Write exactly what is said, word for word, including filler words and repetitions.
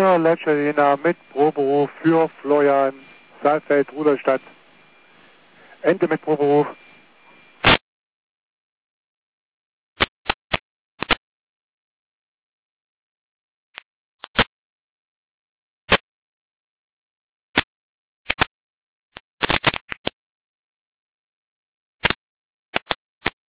Peter Leccerina mit Proberuf für Florian Saalfeld, Rudolstadt. Ente mit Proberuf.